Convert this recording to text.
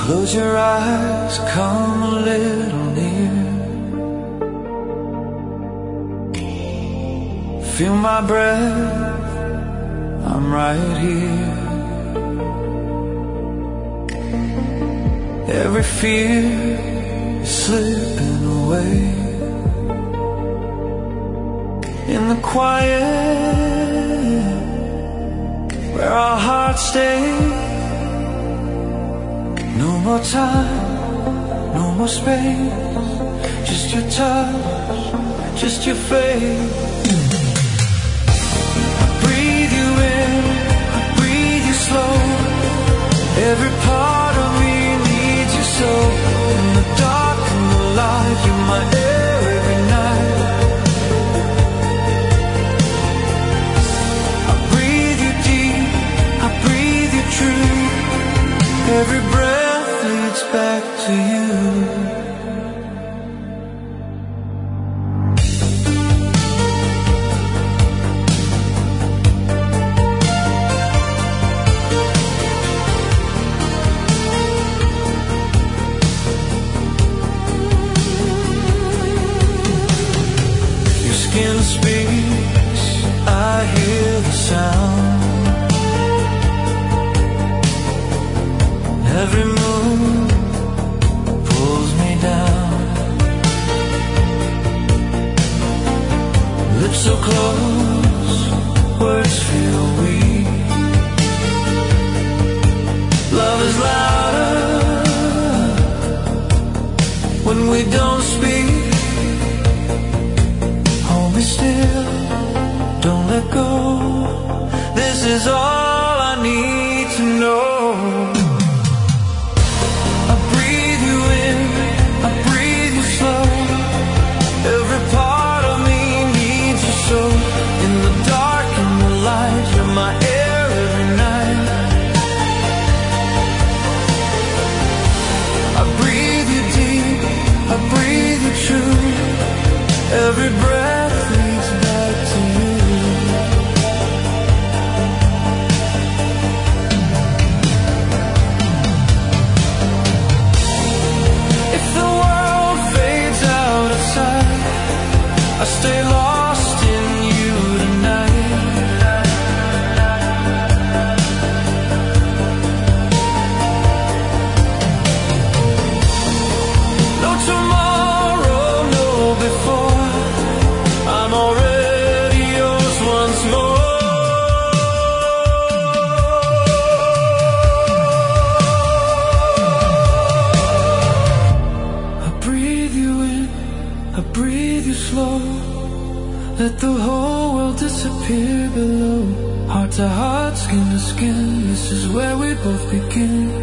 Close your eyes, come a little near. Feel my breath, I'm right here. Every fear is slipping away. In the quiet, where our hearts stay. No more time, no more space. Just your touch, just your face. I breathe you in, I breathe you slow. Every part of me needs you so. In the dark and the light, you're my air every night. I breathe you deep, I breathe you true. Every breath leads back to you. Your skin speaks, I hear the sound. Every move pulls me down. Lips so close, words feel weak. Love is louder when we don't speak. Hold me still, don't let go. This is all I need to know. Every breath leads back to you. If the world fades out of sight, I stay lost in you tonight. No tomorrow, no before. I'm already yours once more. I breathe you in, I breathe you slow. Let the whole world disappear below. Heart to heart, skin to skin, this is where we both begin.